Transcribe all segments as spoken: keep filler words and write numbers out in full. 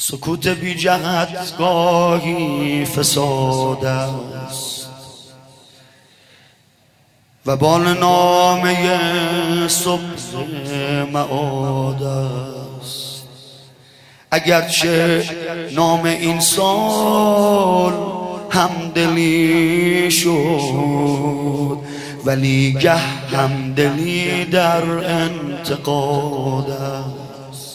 سکوت بی جهت گاهی فساد است و بال نامه صبح معاد است. اگرچه نام این سال همدلی شد، ولی گه همدلی در انتقاد است.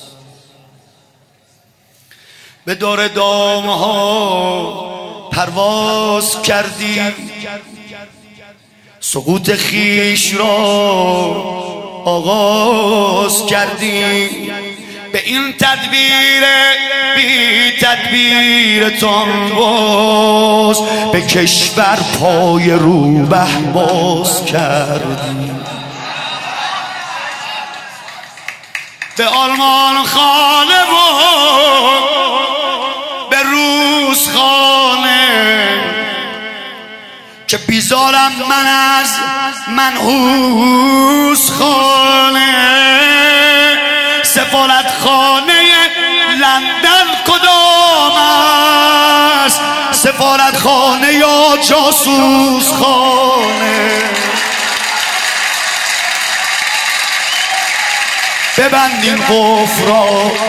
به دور دام ها پرواز کردی، سقوط خیش را آغاز کردی. به این تدبیر بی تدبیرتان باز به کشور پای روبه باز کردی. به آلمان خانه و به روز خانه که بیزارم من از منحوس خانه. سفارت خانه لندن کدام است؟ سفارت خانه یا جاسوس خانه؟ ببند این قفل را،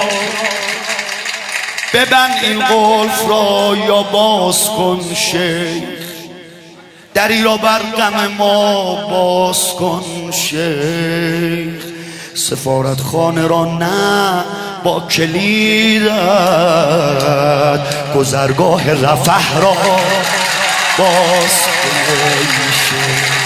ببند این قفل را یا باز کن شیخ. دری را بر غم ما باز کن شیخ. سفارت خانه را نه با کلیدت، گذرگاه رفح را باز کن شیخ.